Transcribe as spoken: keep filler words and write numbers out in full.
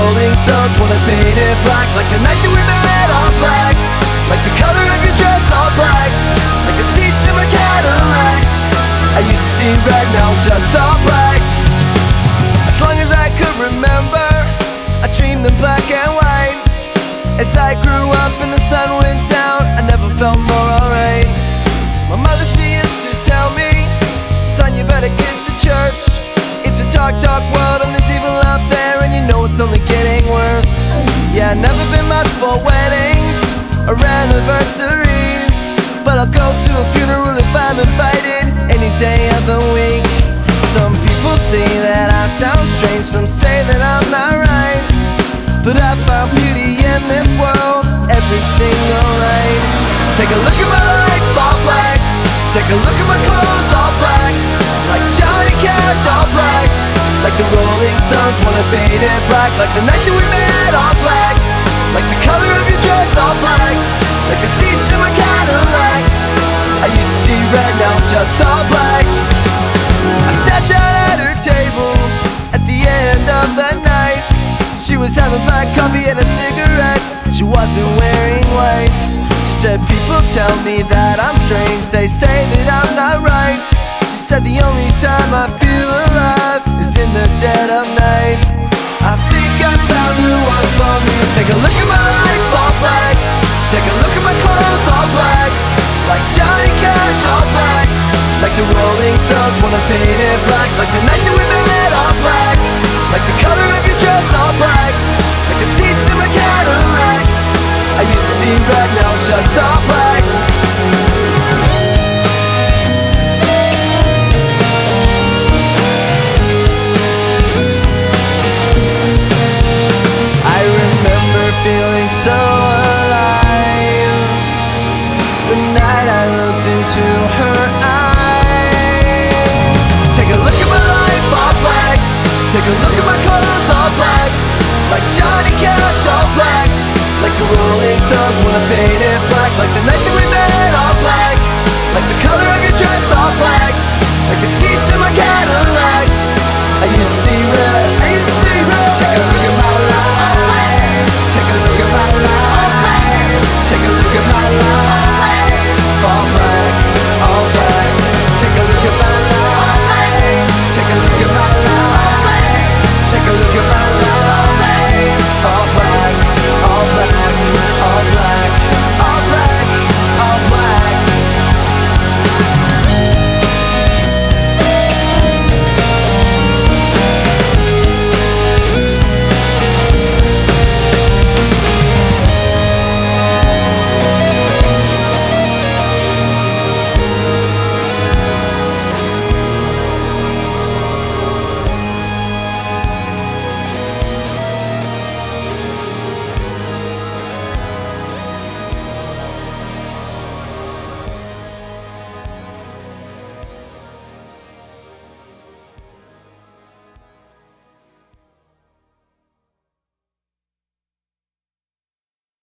Rolling Stones wanna paint it black, like the night that we met, all black, like the color of your dress, all black, like the seats in my Cadillac. I used to see red, now it's just all black. As long as I could remember, I dreamed in black and white. As I grew up and the sun went down, I never felt more alright. My mother, she used to tell me, son, you better get to church. It's a dark, dark world and there's evil out there, and you know it's only getting worse. Yeah, I've never been much for weddings or anniversaries, but I'll go to a funeral if I'm invited any day of the week. Some people say that I sound strange, some say that I'm not right, but I found beauty in this world every single night. Take a look at my life, all black. Take a look at my clothes, all black, like Johnny Cash, all black, like the Rolling Stones wanna paint it black, like the night that we met, all black, like the color of your dress, all black, like the seats in my Cadillac. I used to see red, now it's just all black. I sat down at her table at the end of the night. She was having black coffee and a cigarette. She wasn't wearing white. She said, people tell me that I'm strange, they say that I'm not right. She said the only time I feel alive is in the dead of night. I think I found the one for me. Take a look at my life, all black. Take a look at my clothes, all black, like Johnny Cash, all black, like the Rolling Stones wanna paint it black, like the night that we met, all black, like the color of your dress, all black, like the seats in my Cadillac. I used to see red, now it's just all black. I remember feeling so alive the night I looked into her eyes. Take a look at my life, all black. Take a look at my clothes, all black, like Johnny Cash, all black, like the Rolling Stones wanna paint it black, like the night that we met, all black, like the color of your dress, all black, like the seats in my Cadillac. I used to see red.